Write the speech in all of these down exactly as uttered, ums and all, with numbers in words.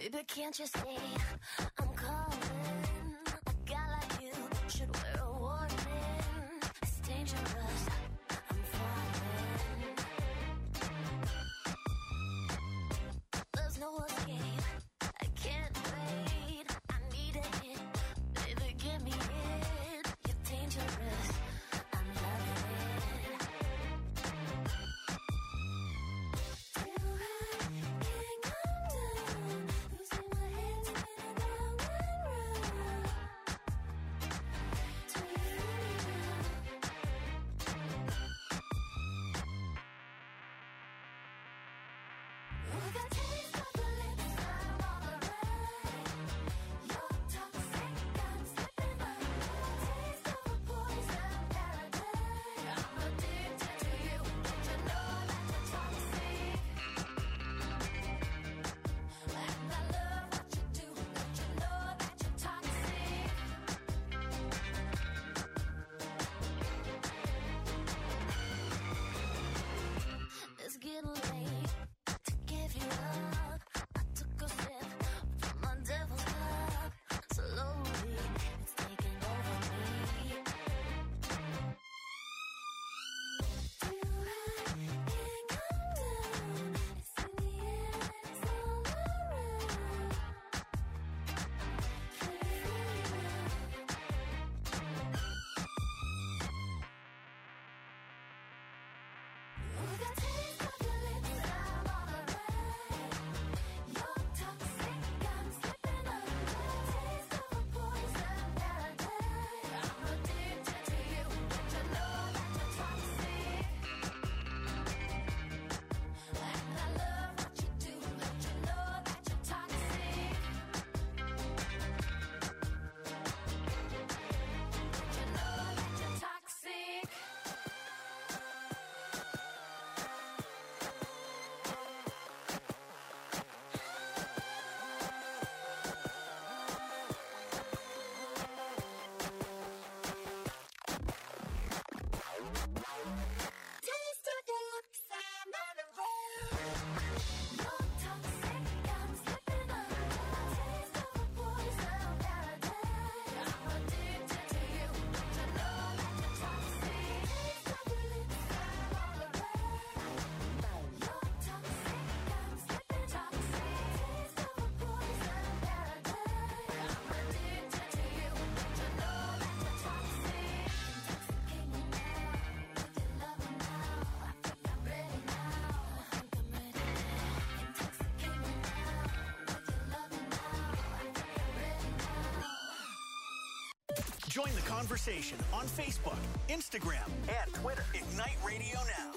Baby, can't you see I'm calling? A guy like you should wear a warning. It's dangerous, I'm falling. There's no escape, I can't wait. I need a hit, baby, give me it. You're dangerous, I'm loving it. Too high, can't come down. Losing my head, spinning round and round. With a taste of the lips, I'm on the ride. You're toxic, I'm slipping under. Taste of a poison paradise. I'm addicted to you. Don't you know that you're toxic? And I love what you do. Don't you know that you're toxic? It's getting late to give you up. I took a sip from my devil's cup. Slowly, it's taking over me. Too high, can't come down. It's in the air and it's all around. With a taste of your lips, I'm on the ride. You're toxic, I'm slipping under. Taste of a poison paradise. I'm addicted to you. Don't you know that you're toxic? And I love what you do. Don't you know that you're toxic? Don't you know that you're toxic? Taste of your lips, I'm on the road. You're toxic, I'm slipping under. Taste of a poison paradise. I'm addicted to you. Don't you know that you're toxic? Taste of your lips, I'm on the road. You're toxic, I'm slipping toxic. Taste of a poison paradise. I'm addicted to you. Don't you know that you're toxic? Intoxicate me now with your loving now. I think I'm ready now. I think I'm ready now. Intoxicate me now with your loving now. I think I'm ready now. Join the conversation on Facebook, Instagram, and Twitter. Ignite Radio Now.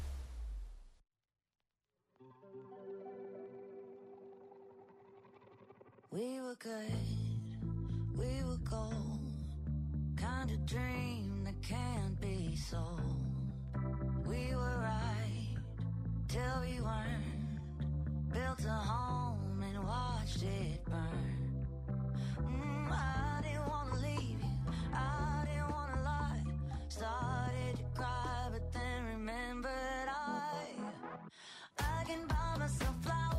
We were good, we were gold, kind of dream that can't be sold. We were right till we weren't, built a home and watched it burn. Mm, I didn't want to leave you, I didn't want to lie, started to cry but then remembered I, I can buy myself flowers.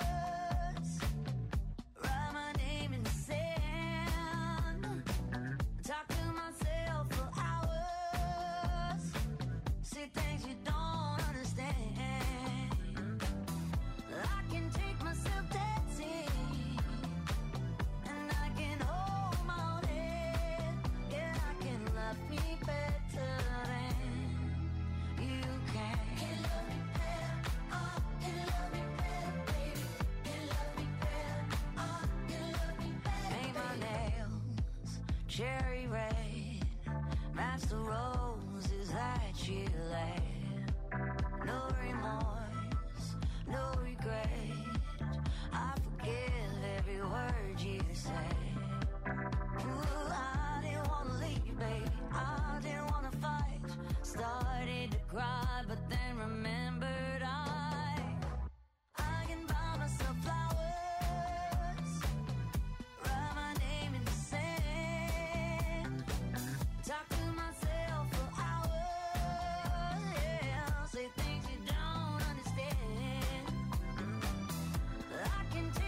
Write my name in the sand. Talk to myself for hours. See things you don't understand. I can take myself dancing, and I can hold my own head. Yeah, I can love me better than you can. Can you love me better? Oh, can you love me better, baby? Can you love me better? Oh, can you love me better? Paint my nails cherry red, match the roses that you laid. No remorse, no regret. I forgive every word you say. Ooh, I didn't wanna leave, baby. I didn't wanna fight. Started to cry, but then remembered I, I can buy myself flowers. Write my name in the sand. Talk to myself for hours. Yeah, say things you don't understand. I can take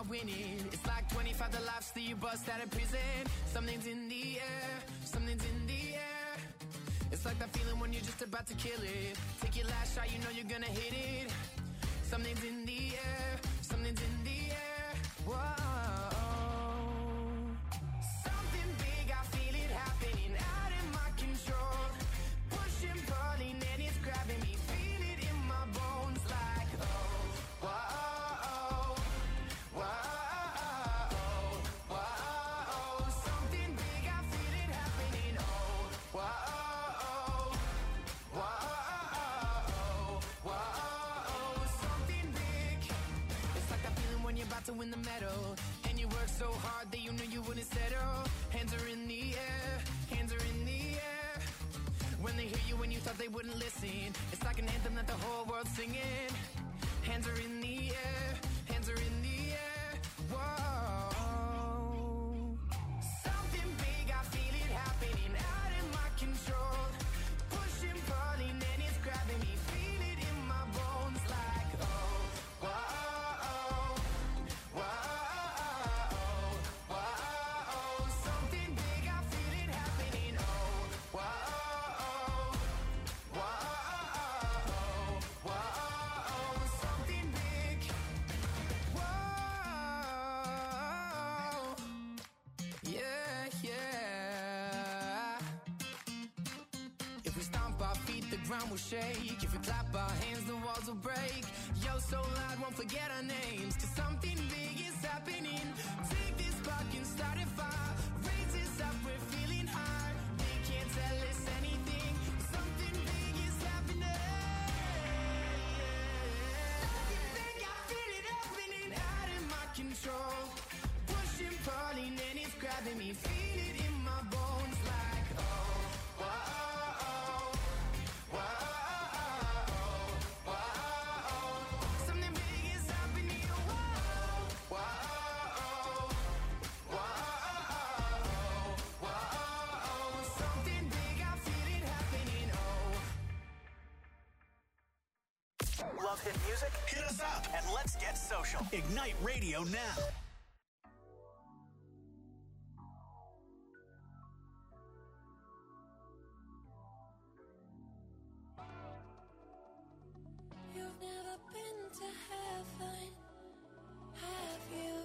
not winning. It's like twenty-five the lives that you bust out of prison. Something's in the air, something's in the air. It's like that feeling when you're just about to kill it. Take your last shot, you know you're gonna hit it. Something's in the air, something's in the air. Whoa. Something big, I feel it happening out of my control. Pushing, pulling, and it's grabbing me. Feel it in my bones like, oh, whoa, whoa, whoa. Something big, I feel it happening. Oh, whoa, whoa, whoa. Something big. It's like that feeling when you're about to win the medal. And you work so hard that you knew you wouldn't settle. Hands are in the air, hands are in the air. When they hear you when you thought they wouldn't listen. It's like an anthem that the whole world's singing. Hands are in the air, hands are in the air. Whoa. Something big, I feel it happening out of my control. Pushing, pulling, and it's grabbing me. Feel it in my bones like, oh, whoa, whoa, whoa. Something big, I feel it happening. Oh, whoa, whoa, whoa. Something big. Whoa. Yeah, yeah. If we stomp our feet, the ground will shake. If we clap our hands, the walls will break. Yo, so loud, won't forget our names. Cause something big is happening. Take this spark and start a fire. Raise us up, we're feeling high. They can't tell us anything. Something big is happening. Something big, I feel it happening out of my control. Pushing, pulling, and it's grabbing me. Feel it in my bones like, oh, whoa, whoa, whoa. Something big is happening. Whoa, whoa, whoa, whoa. Something big, I feel it happening. Oh. Love hit music? Hit us up and let's get social. Ignite Radio now. You've never been to heaven, have you?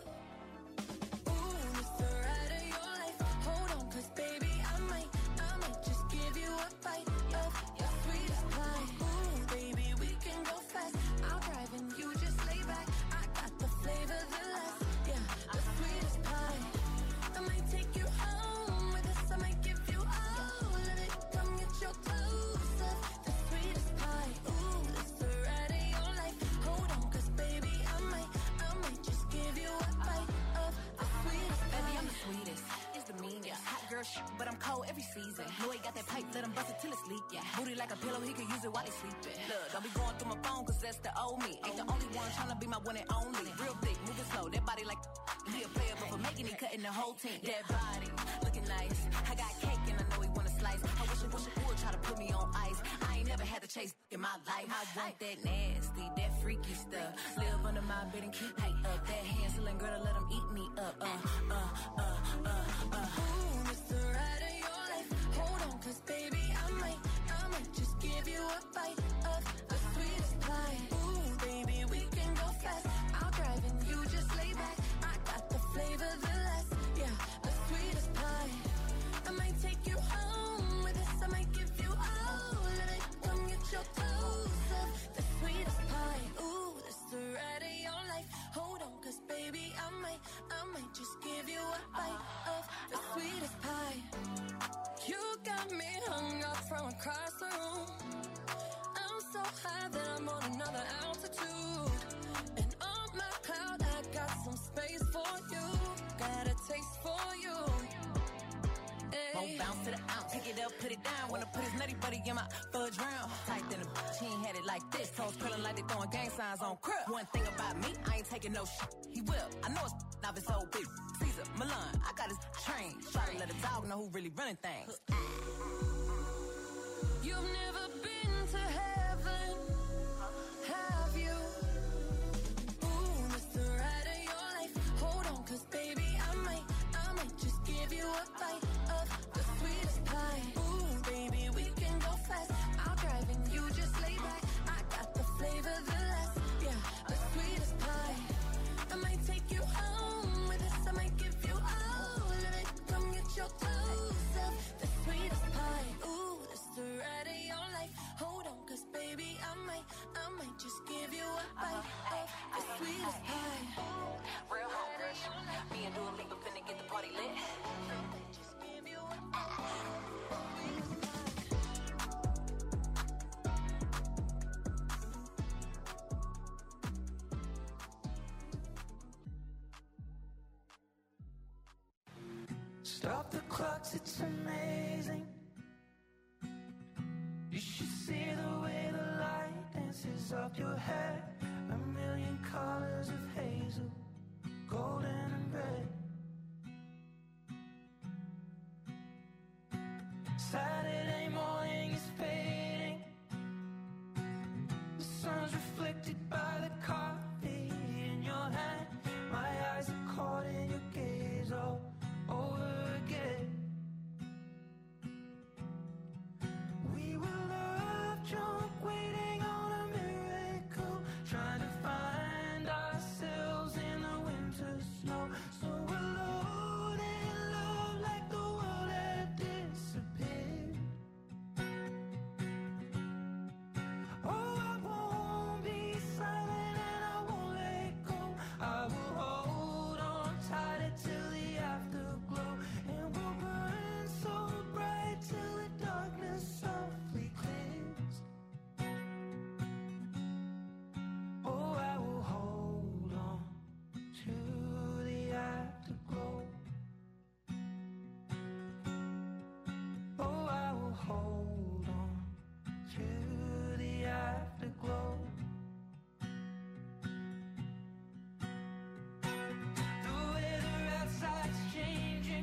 Ooh, it's the ride of your life. Hold on, cause baby, I might, I might just give you a bite of your sweetest pie. Ooh, baby, we can go fast. I'll drive and you just lay back. I got the flavor, the last, yeah, the sweetest pie. I might take you home with us. I might give you all of it. Come get your clothes up, the sweetest pie. Ooh, it's the ride of your life. Hold on, cause baby, I might, I might just give you a bite of the sweetest pie. Baby, I'm the sweetest. It's the meanest. Hot girl shit, but I'm cold every season. Know he got that pipe, let him bust it till it's leak. Yeah. Booty like a pillow, he could use it while he sleeping. Look, don't be going through my phone, cause that's the old me. Ain't the only one tryna be my one and only. Real thick, moving slow, that body like he a player, but for making it, cutting the whole team. That body, looking nice. I got cake and I know he wanna slice. I wish I wish I would try to put me on ice. I ain't never had to chase in my life. I want that nasty, that freaky stuff. Live under my bed and keep me up. That Hansel girl to let him eat me up. Uh, uh, uh, uh, uh. Ooh, it's the ride of your life. Hold on, cause baby, I might, I might just give you a bite of the sweetest pie. Ooh, baby, we can go fast. I'll drive and you just lay back. I got the flavor, the last, yeah, the sweetest pie. I might take you home with us. I might give you all of it. Come get your clothes up, the sweetest pie. Ooh, it's the ride of your life. Hold on, cause baby, I might, I might just give you a bite of the sweetest pie. You got me hung up from across the room. I'm so high that I'm on another altitude. And on my cloud, I got some space for you. Got a taste for you. Won't bounce to the ounce. Pick it up, put it down. Wanna put his nutty buddy in my fudge round. Tight than a bitch, he ain't had it like this. Toes curling like they throwing gang signs on crib. One thing about me, I ain't taking no shit. He will. I know it's not his whole big. Caesar, Milan, I got his train. Try to let a dog know who really running things. You've never been to heaven, have you? Ooh, it's the ride of your life. night. I might just give you a bite of the sweetest pie. Real hot girl shit. Me and Dua Lipa finna get the party lit. Just give you a sweetest pie. Stop the clocks, it's amazing. You should see the way the light dances up your hair. A million colors of hazel, golden and red. Saturday morning is fading. The sun's reflected by the coffee in your hand. My eyes are caught in your gaze all over again. We were love drunk, waiting on a miracle, trying to find ourselves in the winter snow. So alone in love, like the world had disappeared. Oh, I won't be silent and I won't let go. I will hold on tighter till the afterglow, and we'll burn so bright till the darkness softly clears. Oh, I will hold on to the afterglow. Oh, I will hold on to the afterglow. The weather outside's changing.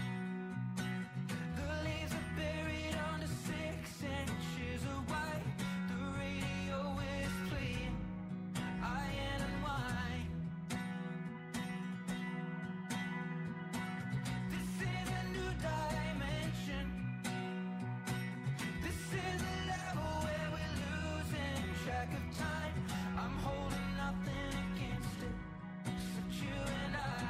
The leaves are buried under six inches of white. The radio is playing iron and wine. This is a new dimension. This is a level where we're losing track of time. I'm holding nothing against it, except you and I.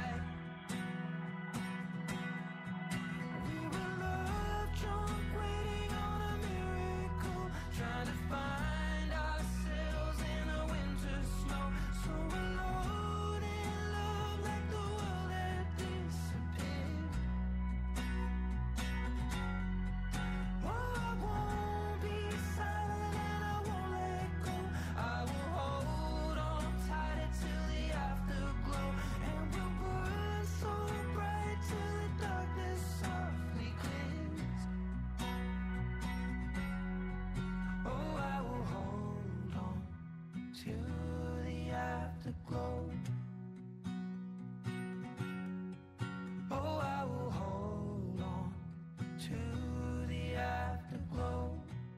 We were love drunk, waiting on a miracle, trying to find ourselves in the winter snow. So alone in love, like the world had disappeared. Oh, I won't be silent and I won't let go. I will hold on tighter till the afterglow, and we'll burn so bright till the darkness softly clears. Oh, I will hold on to the afterglow. Oh, I will hold on to the afterglow.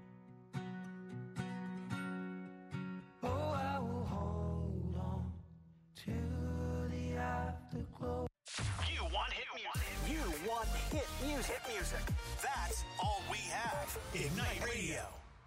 Oh, I will hold on to the afterglow. You want hit music. You want hit music. Hit music. That's all we have. Ignite Radio.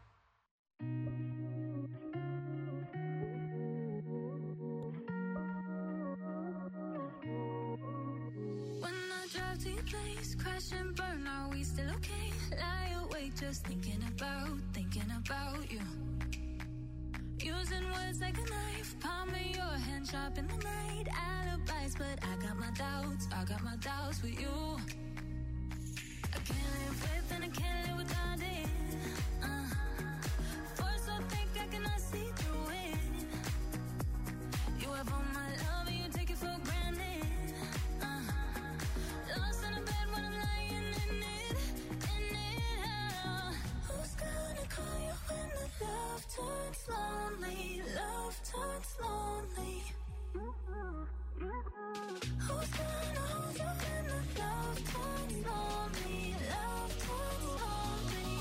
When I drive to your place, crash and burn, are we still okay? Lie awake just thinking about, thinking about you. Using words like a knife, palming your hand sharp in the night. Alibis, but I got my doubts, I got my doubts with you. I can't live with and I can't live without it. Uh, force so thick I cannot see through it. You have all my love and you take it for granted. Uh, lost in a bed when I'm lying in it, in it. Oh. Who's gonna call you when the love turns lonely? Love turns lonely. Who's gonna hold you when the love turns lonely? Love turns lonely.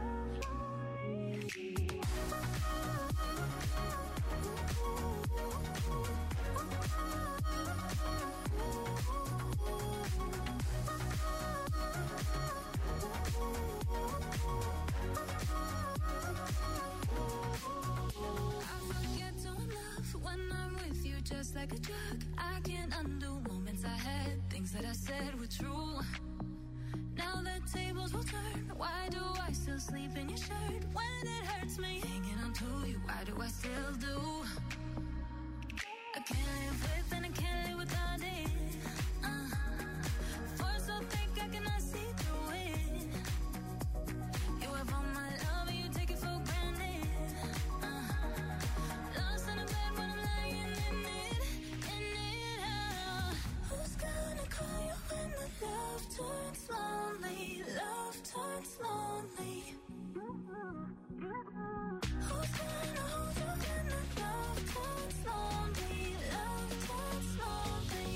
I forget to love when I'm with you, just like a drug. I can't undo moments I had, things that I said were true. Now that tables will turn. Why do I still sleep in your shirt when it hurts me? Hanging on to you, why do I still do? I can't live with and I can't live without it. Uh, force so thick I cannot see through it. You have all my love and you take it for granted. Uh, lost in a bed when I'm lying in it, in it. Uh, who's gonna call you when the love turns lonely? Love turns lonely. Who's gonna hold you when the love turns lonely? Love turns lonely.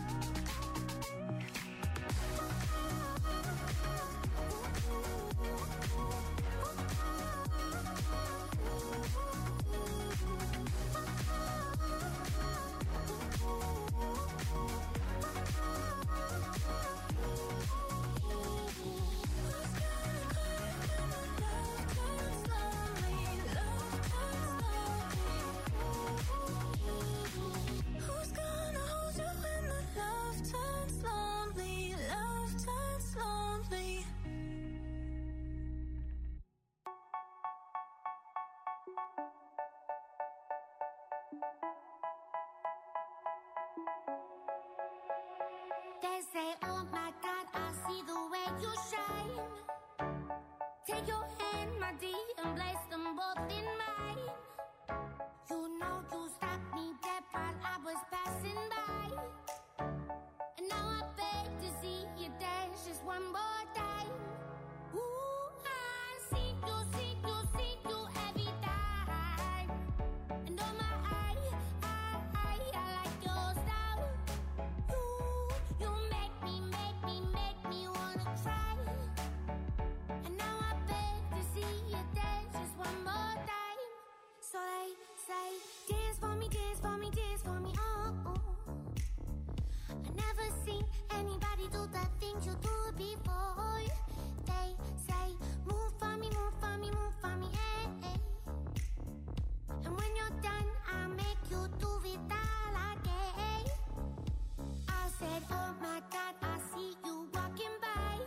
Who's gonna hold you when the love turns lonely? Love turns lonely. They say, oh my God, I see the way you shine. Take your hand, my dear, and place them both in mine. You know you stopped me dead while I was passing by. And now I beg to see you dance just one more time. Ooh, I see you, see you, see you every time. And oh my, I, I, I, I like your style. You, you make me, make me, make me wanna cry. And now I beg to see you dance just one more time. So they say, dance for me, dance for me, dance for me, oh, oh. I never seen anybody do the things you do before. They say, move for me, move for me, move for me, eh, eh. And when you're done, I'll make you do it all again. I said, oh my God, I see you walking by.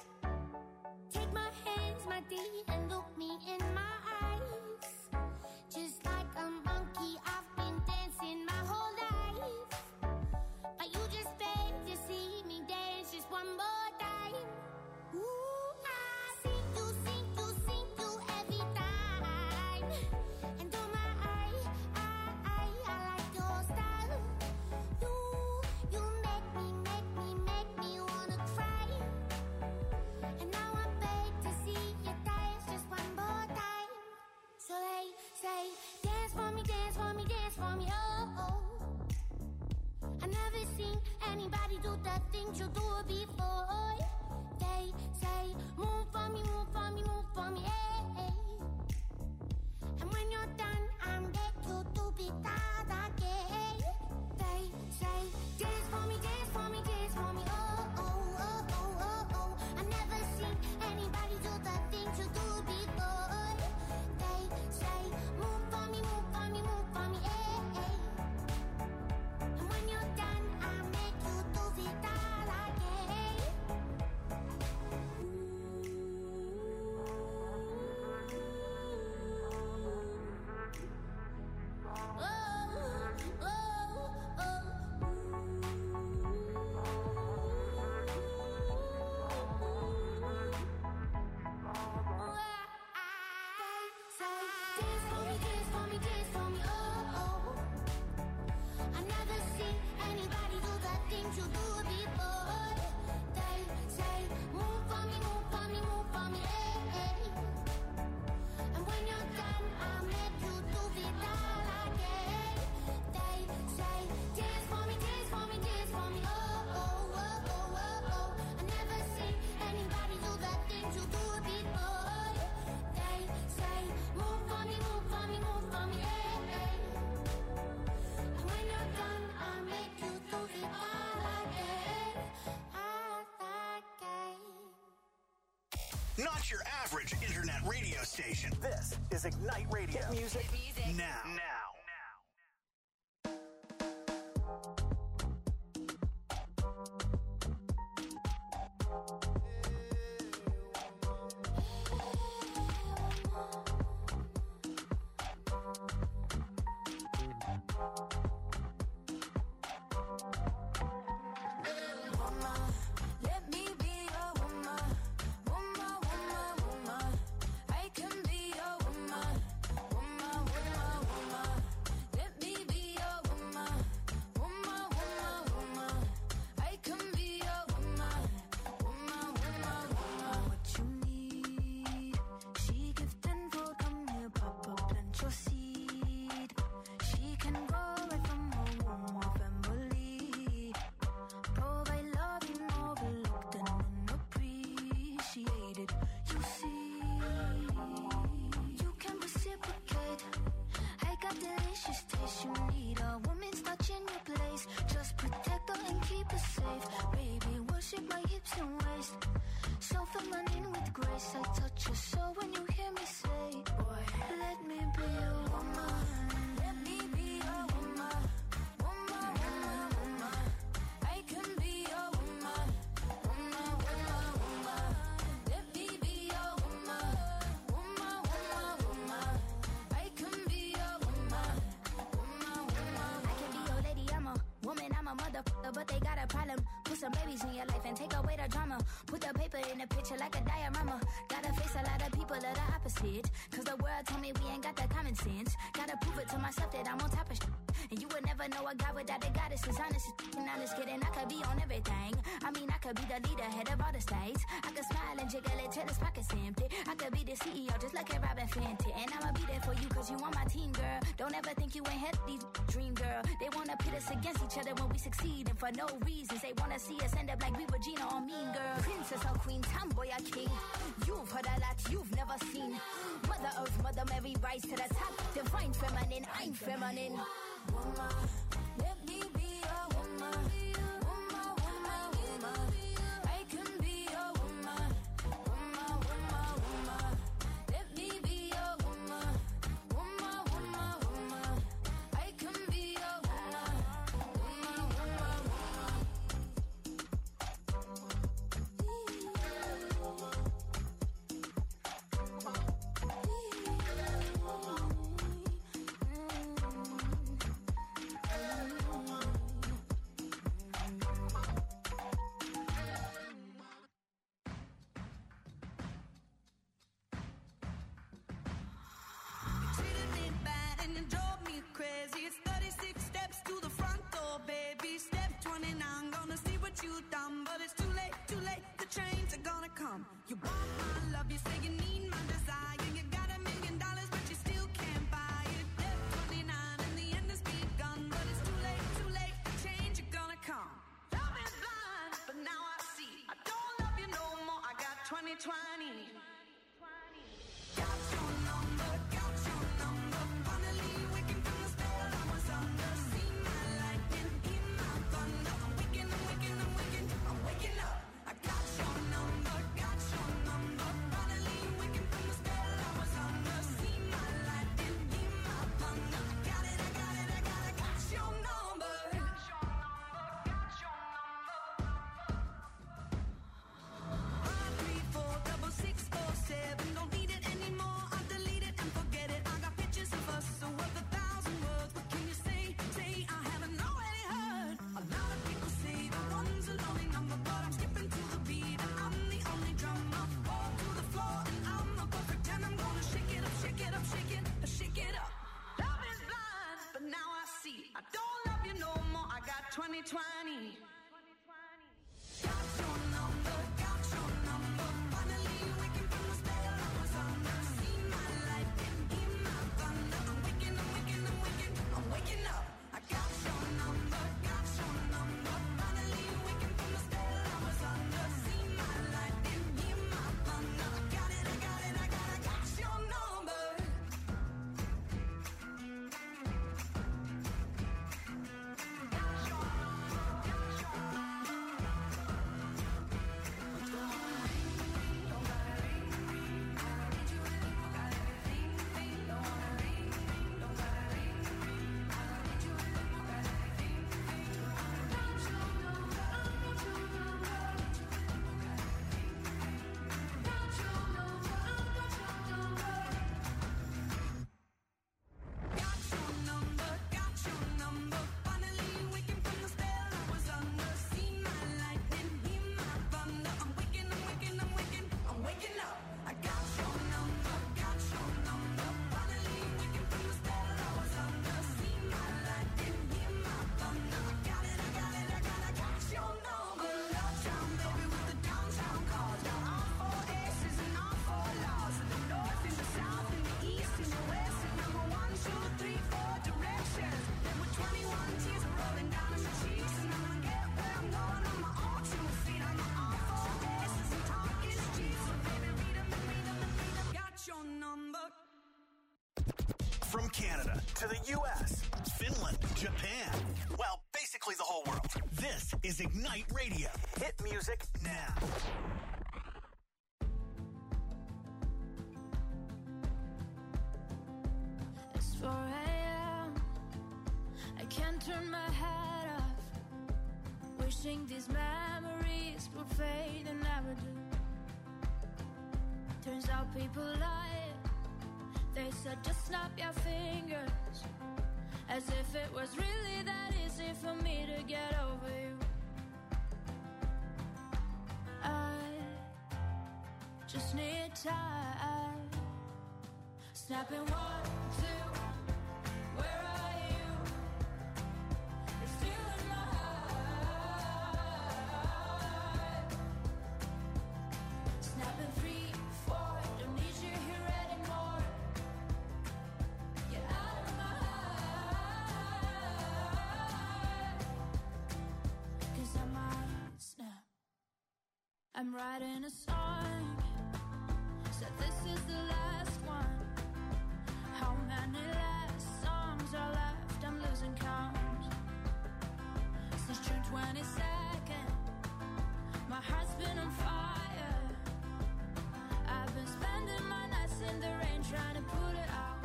Take my hands, my dear, and look me in my eyes. Just like a monkey, I've been dancing my whole life. But you just beg to see me dance just one more time. Ooh, I see you, see you, see you every time. And oh my, I, I, I, I like your style. You, you make me, make me, make me wanna cry. And now I beg to see you dance just one more time. So they say, dance for me, dance for me, dance for me, oh, oh. I never seen anybody do the things you do before. They say, move for me, move for me, move for me, eh, eh. And when you're done, I'll make you do it all again. They say, dance for me, dance for me, dance for me, oh, oh, oh, oh, oh, oh. I never seen anybody do the things you do before. They say, move for me, move for me, move for me, eh, eh. And when you're done, I'll make you do it all again. Not your average internet radio station. This is Ignite Radio. Hit music, now. Now. delicious taste. You need a woman's touch in your place. Just protect her and keep her safe. Baby, worship my hips and waist. So feminine with grace. I touch your soul when you hear me say, boy, let me be a woman. Let me be a woman. Woman, woman, woman. I can be a woman. Woman, woman, woman. Let me be a woman. Woman, woman, woman. I can be a woman. Woman, woman. I can be your lady, I'm a woman, I'm a motherfucker, but they got a problem. Put some babies in your life and take away the drama. Put the paper in the picture like a diorama. Gotta face a lot of people of the opposite. Cause the world told me we ain't got that common sense. Gotta prove it to myself that I'm on top of shit. And you would never know a guy without a goddess. Is honest, and honest kidding. I could be on everything. I mean, I could be the leader, head of all the states. I could smile and jiggle it till his pockets empty. I could be the C E O, just like a Robin Fenty. And I'ma be there for you cause you on my team, girl. Don't ever think you ain't had these dream, girl. They wanna pit us against each other when we succeed. And for no reasons, they wanna see us end up like we Regina or Mean Girl. Princess or queen, tomboy or king. You've heard a lot you've never seen. Mother Earth, Mother Mary, rise to the top. Divine feminine, I'm feminine. Woman, let me be a woman. Woman, woman, woman. I can be a woman. Woman, woman, woman. Let me be a woman. Woman, woman, woman. I can be a woman. Woman, woman, woman. Treated me bad and you drove me crazy. It's thirty-six steps to the front door, baby. Step twenty-nine, gonna see what you done. But it's too late, too late, the trains are gonna come. You want my love, you say you need my desire. You got a million dollars, but you still can't buy it. Step twenty-nine, and the end has begun. But it's too late, too late, the change are gonna come. Love is blind, but now I see. I don't love you no more, I got twenty twenty. Got your number, got your number. Finally waking from the spell I was under. See my lightning, hear my thunder. I'm waking, I'm waking, I'm waking, I'm waking up. I got your number, got your number. Finally waking from the spell I was under. See my lightning, hear my thunder. I got it, I got it, I got it, got your number. Got your number, got your number. Five, three, four, double six, four, seven. Don't need it anymore. I'll delete it and forget it. I got pictures of us, so worth a thousand words. What can you say? Say I haven't already heard. A lot of people say the one's a lonely number, but I'm skipping to the beat and I'm the only drummer. Fall to the floor and I'm a perfect ten. I'm gonna shake it up, shake it up, shake it, shake it up. Love is blind, but now I see. I don't love you no more. I got twenty twenty. Got your number, got your number. Finally waking from the spell I was under. See my lightning, hear my thunder. I'm waking, I'm waking, I'm waking, I'm waking up. I got your number, got your number. Finally waking from the spell I was under. See my lightning, hear my thunder. I got it, I got it, I got it, got your number. Got your number, got your From Canada to the U S, Finland, Japan. Well, basically the whole world. This is Ignite Radio. Hit music now. It's four a.m. I can't turn my head off. Wishing these memories would fade and never do. Turns out people lie. They said just snap your fingers, as if it was really that easy for me to get over you. I just need time. Snapping one, two. Where are you? You're still in my heart. Snapping three, four. Don't need you here anymore. Get out of my heart. 'Cause I might snap. I'm writing a song. Said this is the last one. How many last songs are left? I'm losing count. Since June twenty-second, my heart's been on fire. I've been spending my nights in the rain trying to put it out.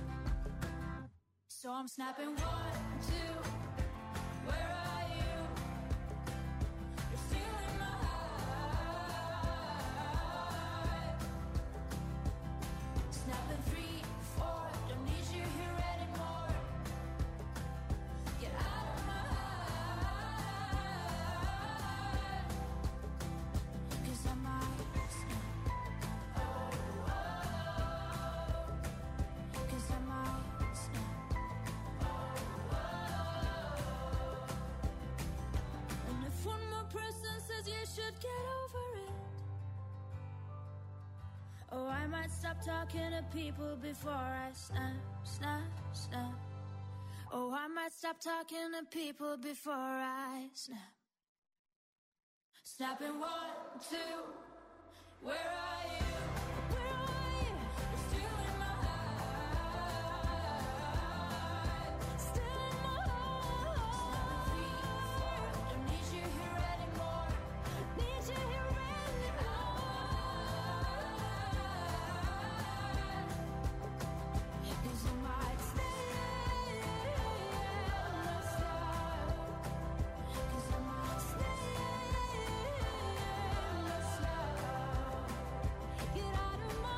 So I'm snapping one, two. Where are you? You're still in my heart. Snapping three, four. Don't need you here anymore. Get out of my heart. 'Cause I might snap. Oh, oh. 'Cause I might snap. Oh, oh. And if one more person says you should get over it, oh, I might stop talking to people before I snap, snap, snap. Oh, I might stop talking to people before I snap. Snapping one, two. Where are you? Where are you? You're still in my heart. Still in my heart. Three, four. Don't need you here anymore. Need you here anymore. 'Cause I might stay and not stop. 'Cause I might stay and not stop. Get out of my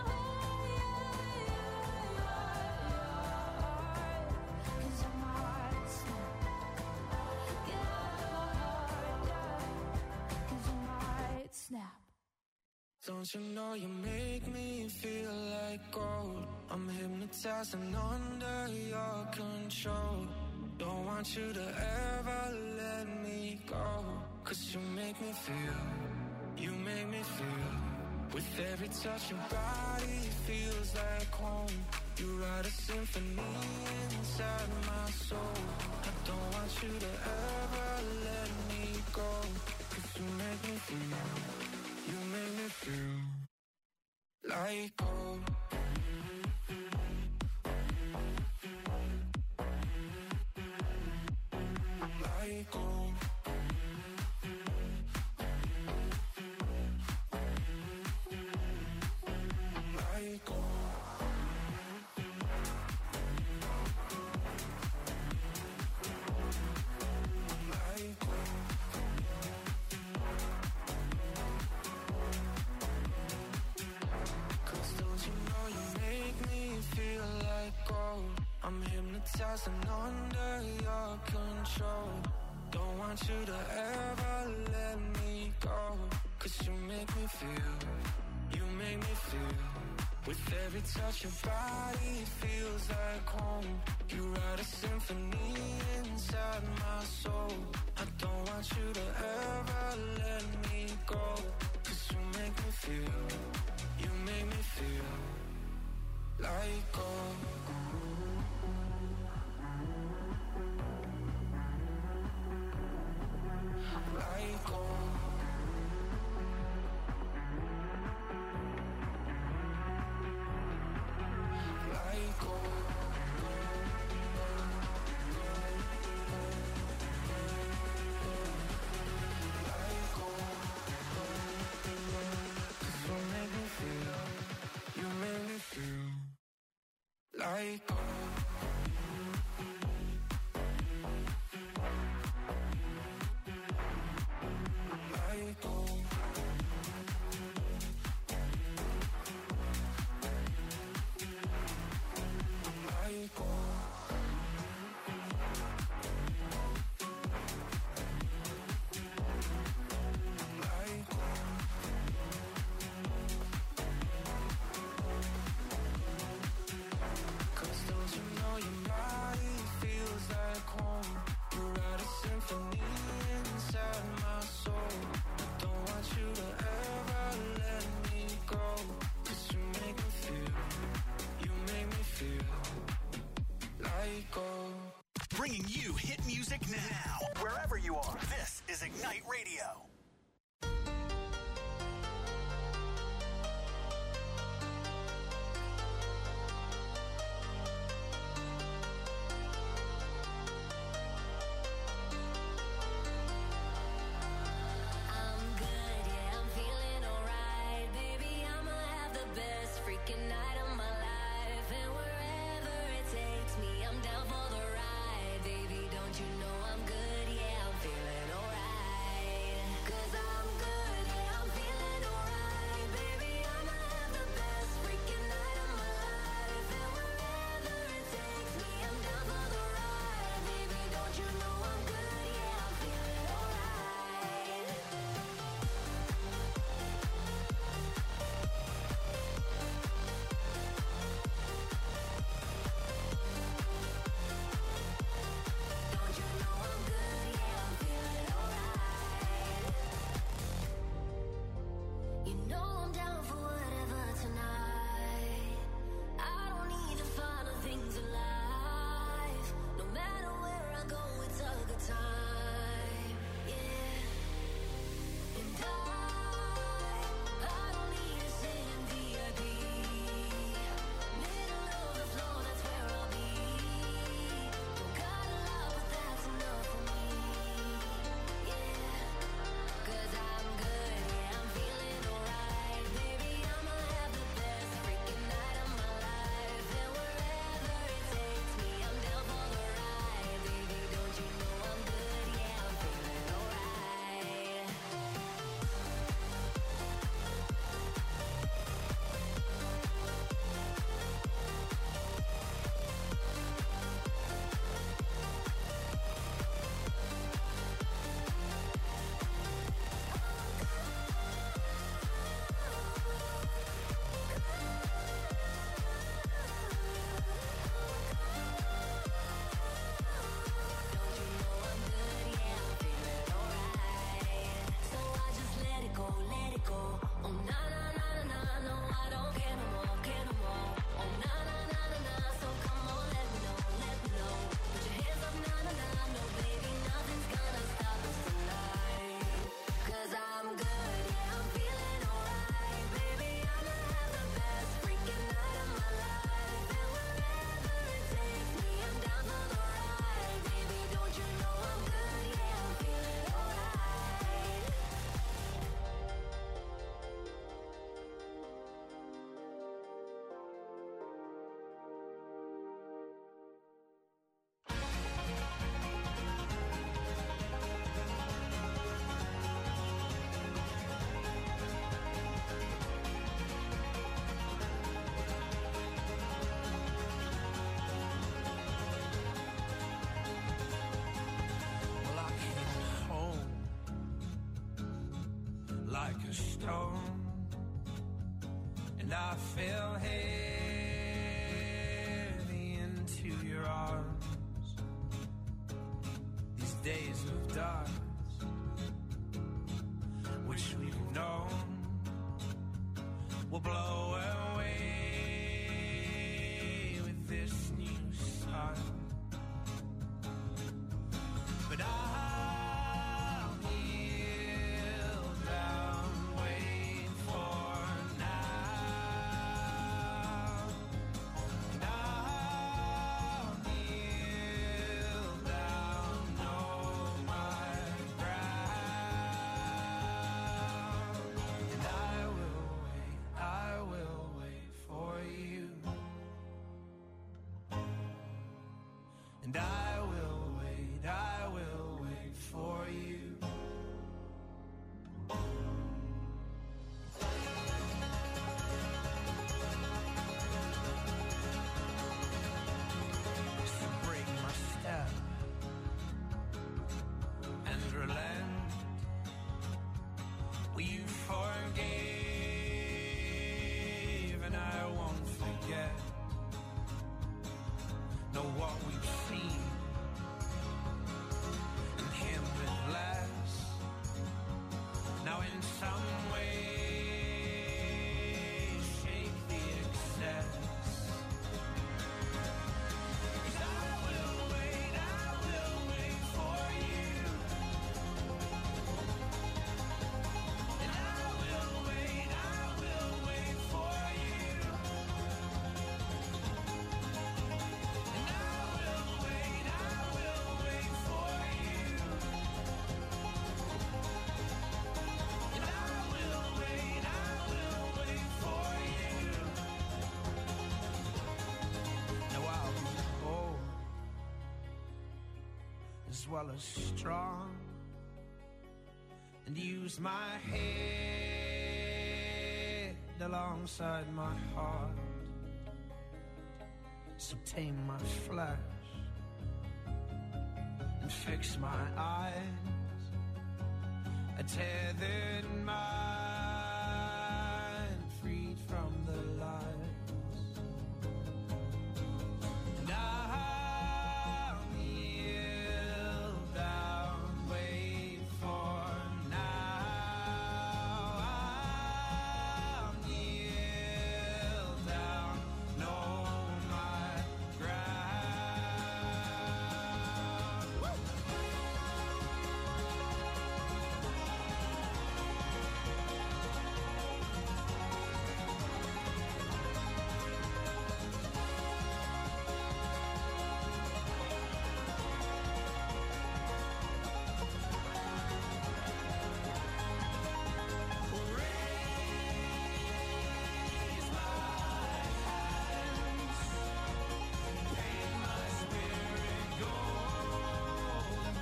heart. 'Cause I might snap. Get out of my heart, yeah. 'Cause I might snap. Don't you know you make me feel like gold? I'm hypnotized and under your control. Don't want you to ever let me go. 'Cause you make me feel, you make me feel. With every touch your body feels like home. You write a symphony inside my soul. I don't want you to ever let me go. 'Cause you make me feel, you make me feel like gold. Like gold. Like gold. Like gold. Cause don't you know you make me feel like gold? I'm hypnotized and under your control. Don't want you to ever let me go. 'Cause you make me feel, you make me feel. With every touch your body feels like home. You write a symphony inside my soul. I don't want you to ever let me go. 'Cause you make me feel, you make me feel like gold. Like gold. Like gold. Like gold. Like gold. Like gold. Bringing you hit music now, wherever you are. This is Ignite Radio. Like a stone, and I fell heavy into your arms. These days of dark, which we've known, will blow away with this new sun. But I I will And I will wait, I will wait for you. So break my step and relent. Will you forgive and I won't forget. Know what we've seen and him with less. Now in some way shake the excess. 'Cause I will wait, I will wait for you. And I will wait, I will wait for you. And I will wait, I will wait for you. And I will wait, I will wait for you. Now I'll be bold as well as strong and use my head alongside my heart. So tame my flesh and fix my eyes, a tethered mind freed from the lies. And I'll kneel down, wait for now. I'll kneel down, know my ground. Raise my hands, paint my spirit gold, and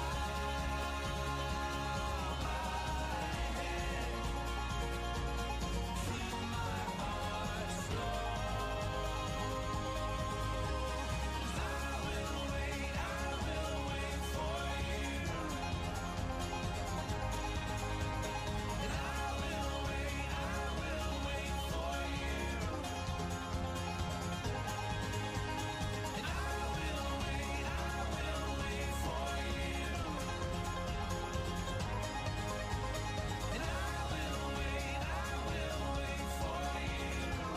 bow my head, feel my heart slow. 'Cause I will wait, I will wait for you. And I will wait, I will wait for you. And I will wait, I will wait for you. And I will wait, I will wait for you.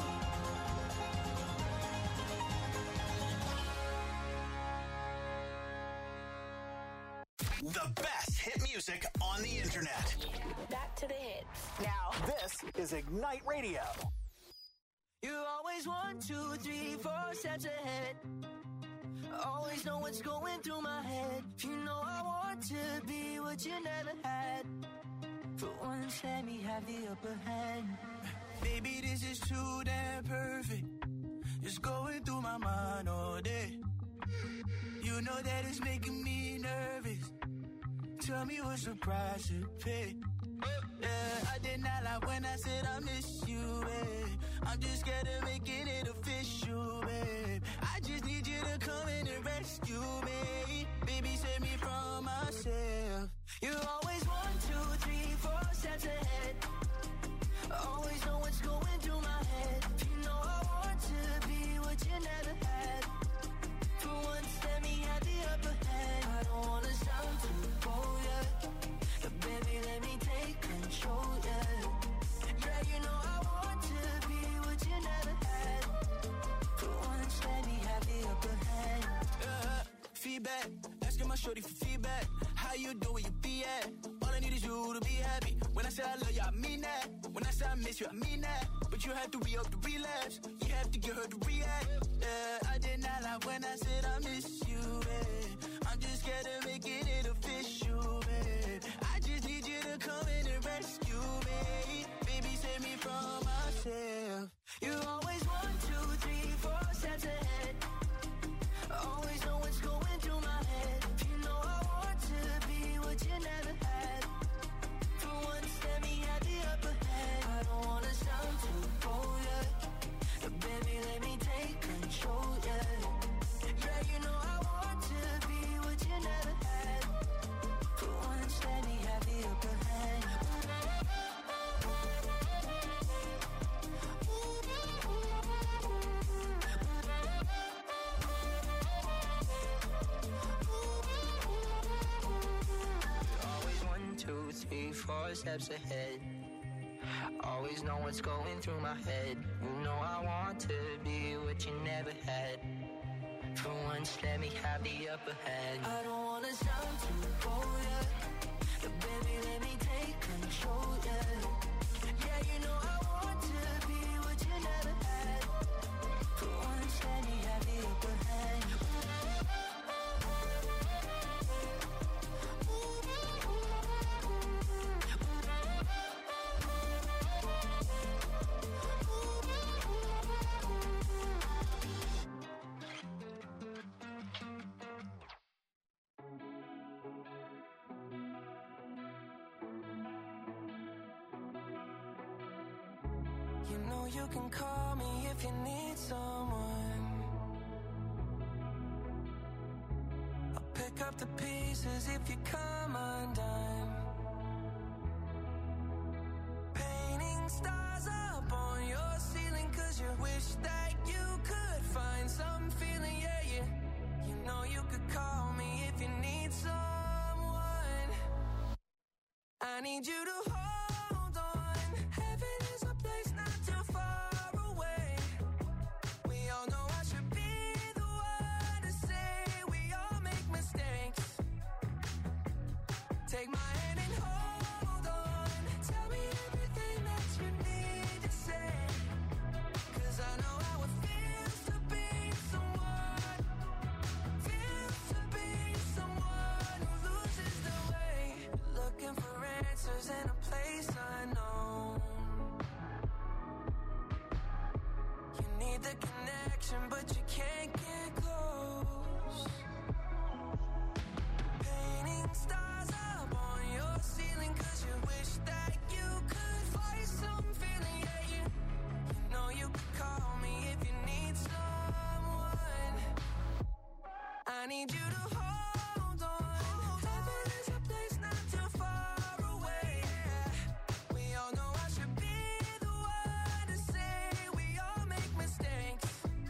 The best hit music on the internet. Back to the hits. Now, this is Ignite Radio. You always one, two, three, four steps ahead. Always know what's going through my head. You know I want to be what you never had. For once, let me have the upper hand. Baby, this is too damn perfect. It's going through my mind all day. You know that it's making me nervous. Tell me what's the price to pay. Yeah, I did not lie when I said I miss you, babe. I'm just scared of making it official, babe. I just need you to come in and rescue me. Baby, save me from myself. You always one, two, three, four steps ahead. Always know what's going through my head. You know I want to be what you never had. For once, let me have the upper hand. I don't wanna sound too bold, yeah. But baby, let me take control, yeah. Yeah, you know I want to be what you never had. For once, let me have the upper hand. Uh, feedback, asking my shorty for feedback. How you doing, where you be at? All I need is you to be happy. When I say I love you, I mean that. When I say I miss you, I mean that. But you have to re-up the relapse. You have to get her to react. Yeah, I did not lie when I said I miss you, babe. I'm just scared of making it official, babe. I just need you to come in and rescue me. Baby, save me from myself. You always one, two, three, four steps ahead. Always know what's going four steps ahead. Always know what's going through my head. You know I want to be what you never had. For once, let me have the upper hand. I don't wanna sound too bold, yeah. But baby, let me take control, yeah. Yeah, you know I want to be what you never had. For once, let me have the upper hand. You know you can call me if you need someone. I'll pick up the pieces if you come undone. Painting stars up on your ceiling 'cause you wish that you could find some feeling, yeah, yeah. You know you could call me if you need someone. I need you to hold on. Heaven is a place not too far away. We all know I should be the one to say we all make mistakes. Take my hand and hold on. Tell me everything that you need to say. 'Cause I know how it feels to be someone. Feels to be someone who loses the way. Looking for answers in a place unknown. You need the connection, but you can't get close. Painting stars up on your ceiling 'cause you wish that you could find some feeling, yeah, you, you know you could call me if you need someone. I need you to hold on. Heaven is a place not too far away. We all know I should be the one to say we all make mistakes.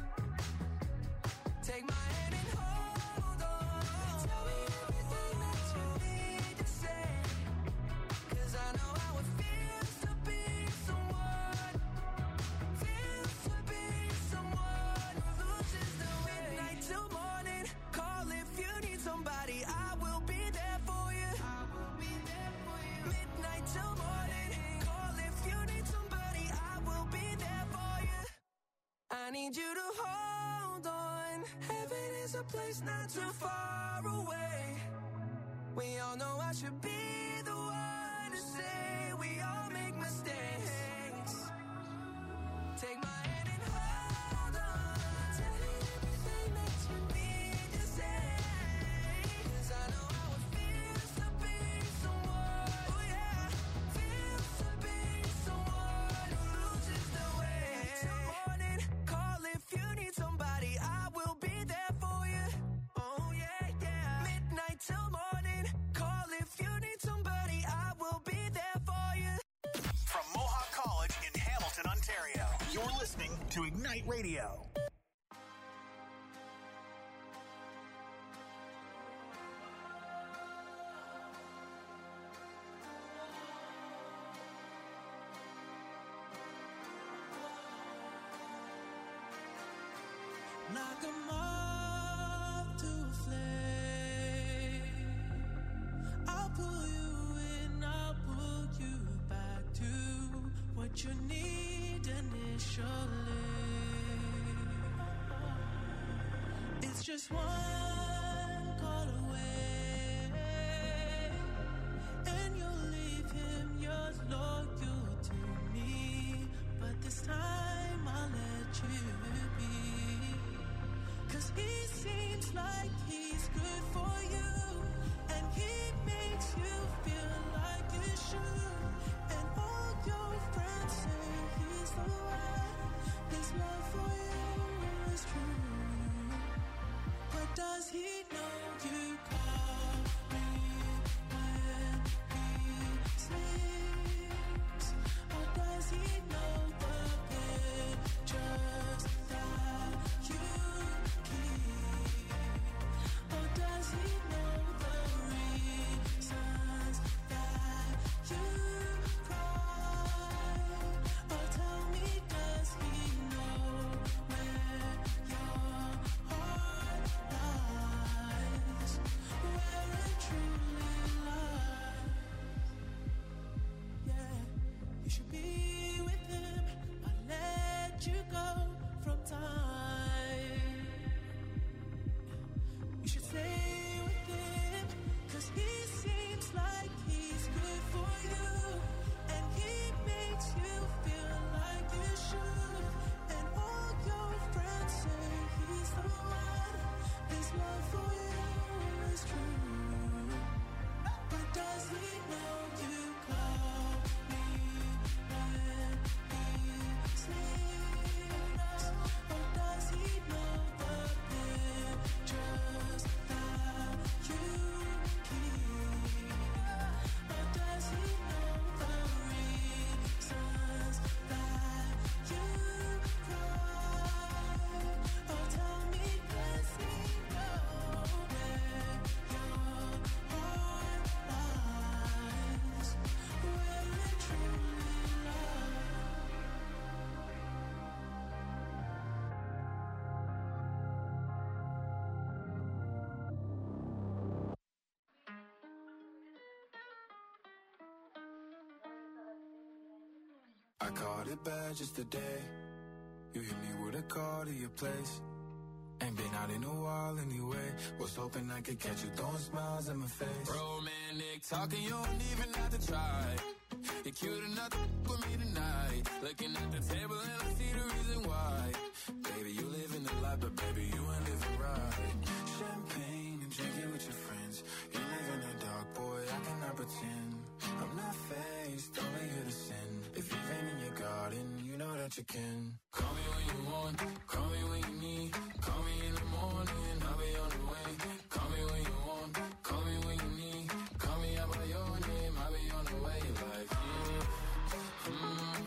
Take my hand and hold on. Tell me everything that you need to say. 'Cause I know how it feels to be someone. Feels to be someone who loses the way. Midnight till morning. Call if you need somebody. I will be there for you. I will be there for you. Midnight till morning. Call if you need somebody. I will be there for you. I need you to hold on. Heaven is a place not too far away. We all know I should be the one to say we all make mistakes. Take my hand and hold on. Tell me everything that you need to say. 'Cause I know how it feels to be someone. Oh yeah, feels to be someone who loses the way. Till morning, call if you need somebody. I will be there for you. Oh yeah, yeah. Midnight till morning, call if you need somebody. I will be there for you. From Mohawk College in Hamilton, Ontario, you're listening to Ignite Radio. Like a moth to a flame, I'll pull you in, I'll pull you back to what you need initially. It's just one call away, and you'll leave him yours loyal to me. But this time I'll let you be. 'Cause he seems like he's good for you, and he makes you feel like you should. And all your friends say he's the one. His love for you is true. But does he know you call me when he sleeps? Or does he know the pictures that you keep? I caught it bad just today. You hit me with a call to your place. Ain't been out in a while anyway. Was hoping I could catch you throwing smiles in my face. Romantic talking, you don't even have to try. You're cute enough to with me tonight. Looking at the table and I see the reason why. Baby, you live in the life, but baby, you ain't living right. Champagne and drinking with your friends. You live in the dark, boy, I cannot pretend. I'm not faced, only here to sin. If you've been in your garden, you know that you can. Call me when you want, call me when you need. Call me in the morning, I'll be on the way. Call me when you want, call me when you need. Call me out by your name, I'll be on the way. Like, mm, mm, mm,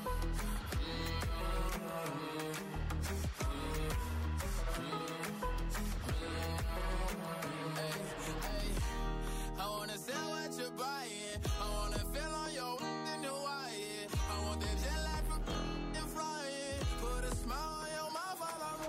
I wanna sell what you're buying. I wanna feel on your in Hawaii. I want that jet lag from and flying. Put a smile on your mouth while I'm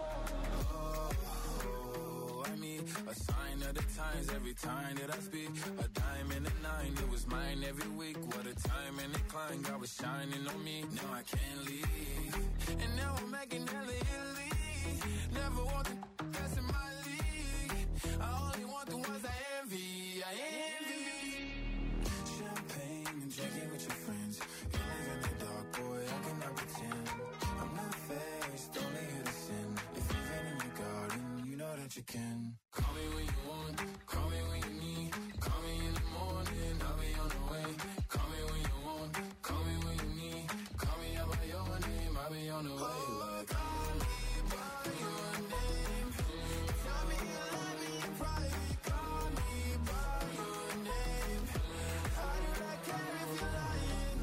oh, I mean, a sign of the times every time that I speak. A dime and a nine, it was mine every week. What a time and a climb, God was shining on me. Now I can't leave, and now I'm making hella Italy. Never want the best in my league. I only want the ones I envy. I envy. Champagne and drinking with your friends. You live in the dark, boy, I cannot pretend. I'm not faced, only here to sin. If you've been in your garden, you know that you can. Call me when you want, call me when you need. Call me in the morning, I'll be on the way. Call me when you want, call me when you need. Call me out by your name, I'll be on the way. Like, call me by your name. Tell me you love me in private. Call me by your name. How do I care if you're lying?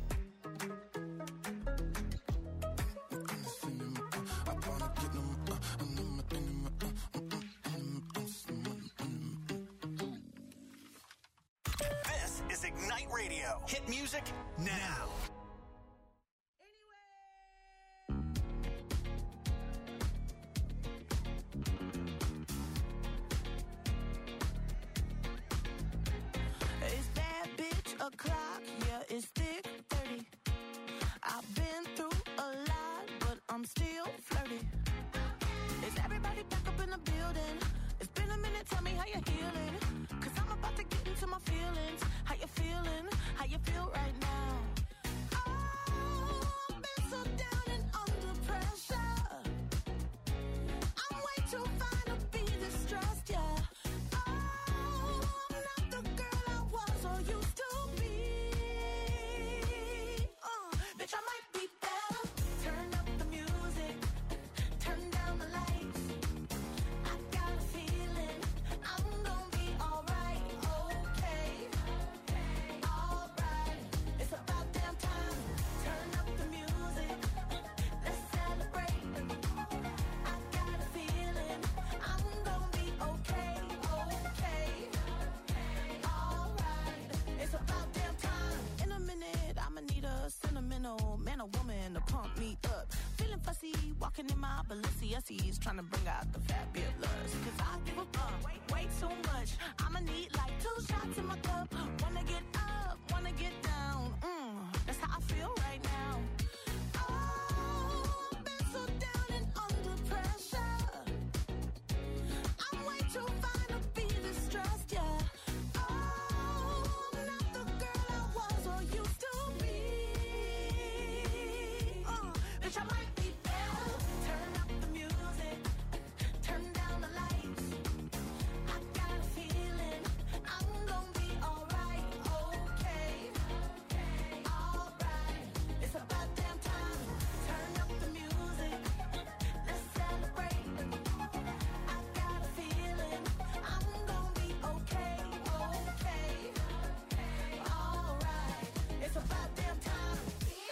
I wanna get them, uh, and them, and them, uh, This is Ignite Radio. Hit music now. It's that bitch o'clock, yeah, it's thick thirty. I've been through a lot, but I'm still flirty. Is everybody back up in the building? It's been a minute, tell me how you're healing. Cause I'm about to get into my feelings. How you feeling? How you feel right now? Oh, I've been so down and under pressure. I'm way too fine to be distressed, yeah. Oh, I'm not the girl I was or used to be. Uh, bitch, I might be better. Turn up the music, turn down the lights. I got a feeling I'm gonna be alright, okay, alright. It's about damn time. Turn up the music, let's celebrate. I got a feeling I'm gonna be okay, okay, alright. It's about damn time. In a minute, I'ma need a sentimental man or woman to pump me up. Feeling fussy, walking in my Balenciennes, trying to bring out the fabulous. Cause I give a fuck way, way too much. I'ma need like two shots in my cup. Wanna get up, wanna get down. Mm, that's how I feel right now. Oh, I've been so down and under pressure. I'm way too fine to be distressed, yeah. Oh, I'm not the girl I was or used to be. Uh, bitch, I might be better. Turn up the music, turn down the lights. I got a feeling I'm gonna be alright, okay, alright. It's about damn time. Turn up the music, let's celebrate. I got a feeling I'm gonna be okay, okay, alright. It's about damn time.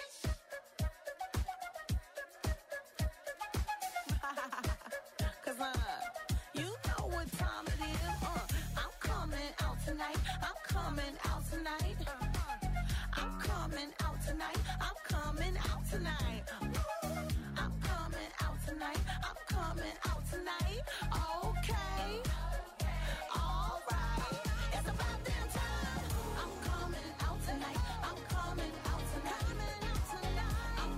Cause uh, you know what time it is. Uh, I'm coming out tonight. I'm coming out tonight. I'm coming out tonight. I'm coming out tonight. I'm coming out tonight. I'm coming out tonight. Okay. Alright. It's about damn time. I'm coming out tonight. I'm coming out tonight. I'm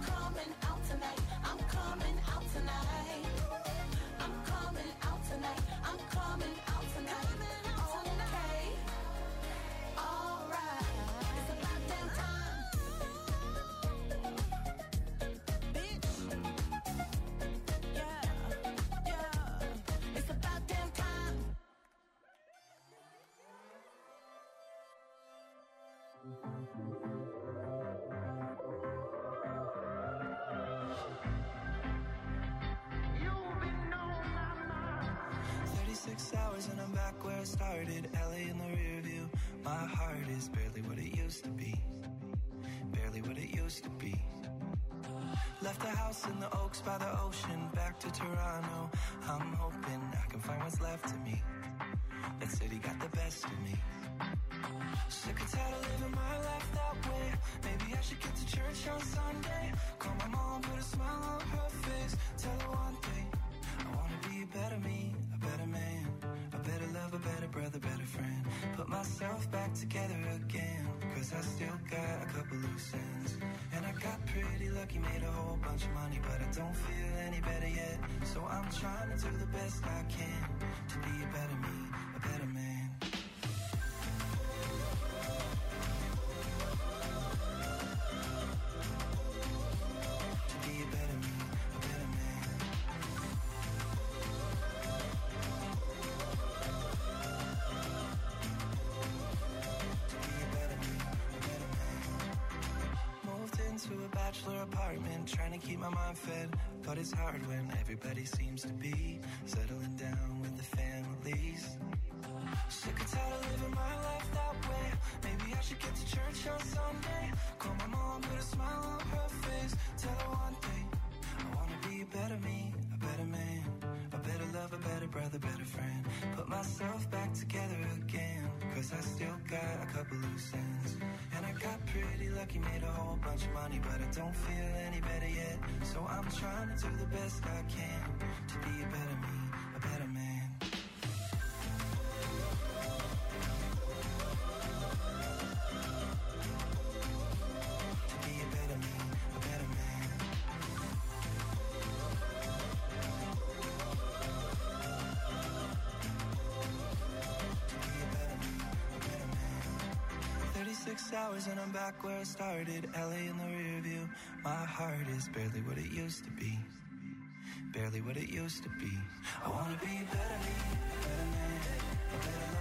thirty-six hours and I'm back where I started. L A in the rear view. My heart is barely what it used to be. Barely what it used to be. Left the house in the Oaks by the ocean. Back to Toronto. I'm hoping I can find what's left of me. That city got the best of me. Sick and tired of living my life that way. Maybe I should get to church on Sunday. Call my mom, put a smile on her face. Tell her one thing, I wanna be a better me, a better man, a better love, a better brother, better friend. Put myself back together again, cause I still got a couple loose ends. And I got pretty lucky, made a whole bunch of money, but I don't feel any better yet. So I'm trying to do the best I can to be a better me, a better man. Apartment, trying to keep my mind fed, but it's hard when everybody seems to be settling down with the families. Sick and tired of living my life that way. Maybe I should get to church on Sunday. Call my mom, put a smile on her face. Tell her one thing, I wanna be a better me, a better man, a better love, a better brother, better friend. Put myself back together again, cause I still got a couple loose ends. And I got pretty lucky, made a whole bunch of money, but I don't feel any better yet. So I'm trying to do the best I can to be a better me, a better man. To be a better me, a better man. To be a better me, a better man. thirty-six hours and I'm back where I started. L A in the rear view. My heart is barely what it used to be. Barely what it used to be. I wanna be a better me, a better man, a better life.